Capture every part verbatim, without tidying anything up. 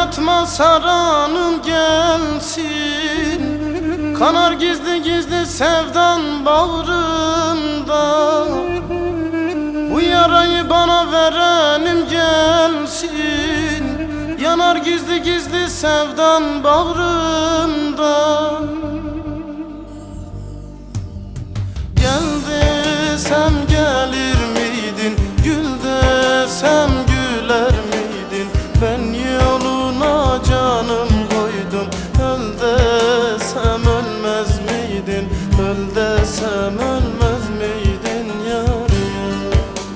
yaratma saranım gelsin. Kanar gizli gizli sevdan bağrımda. Bu yarayı bana verenim gelsin. Yanar gizli gizli sevdan bağrımda. Gel desem gelir miydin? Gül desem güler miydin? Ben yoluna canım koydum. Öl desem ölmez miydin? Öl desem ölmez miydin yar yar?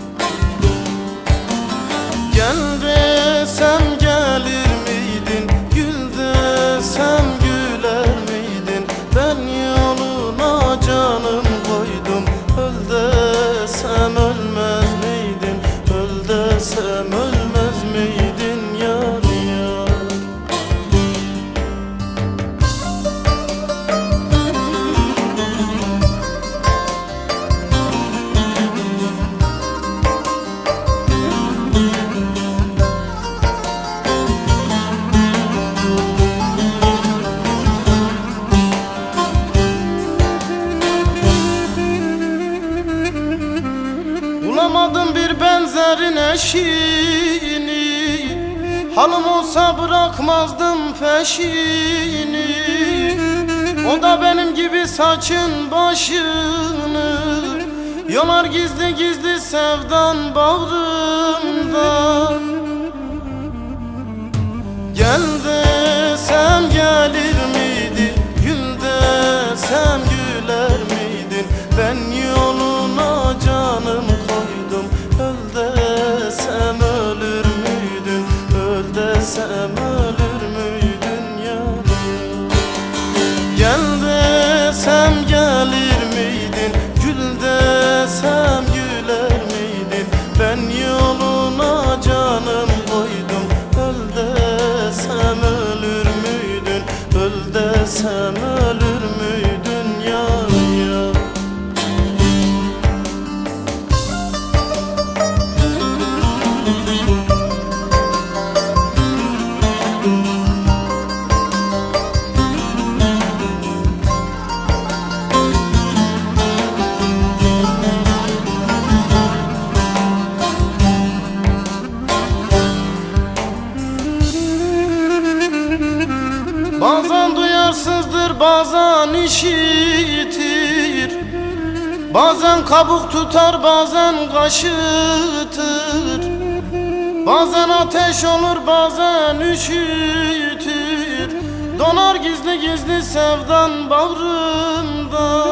Gel desem gelir miydin? Gül desem güler miydin? Ben yoluna canım koydum. Öl desem ölmez miydin? Öl desem ölmez miydin yar yar? Bulamadım bir benzerin eşini. Halım olsa bırakmazdım peşini. O da benim gibi saçın başını yolar gizli gizli sevdan bağrımda. Gel desem gelir miydin? Gül desem güler miydin? Ben yoluna canım koydum. Öl desem ölür müydün? Öl desem ölür müydün yar yar? Gel desem gelir miydin? Gül desem güler miydin? Ben yoluna canım koydum. Öl desem ölür müydün? Öl desem ölür müydün yar yar? Bazen duyarsızdır, bazen işitir. Bazen kabuk tutar, bazen kaşıtır. Bazen ateş olur, bazen üşütür. Donar gizli gizli sevdan bağrımda.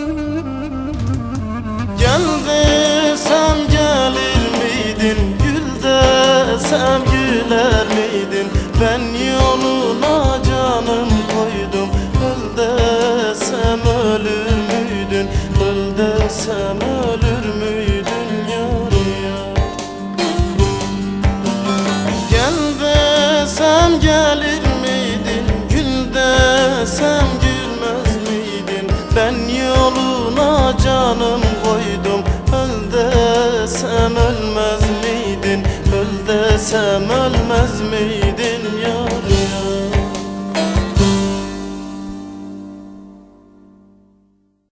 Gel desem gelir miydin? Gül desem güler miydin? Ben yoluna canım koydum. Öl desem ölür müydün? Öl desem ölür müydün yar yar? Gel desem gelir miydin? Gül desem gülmez miydin? Ben yoluna canım koydum. Öl desem ölmez miydin? Öl desem ölmez miydin yar?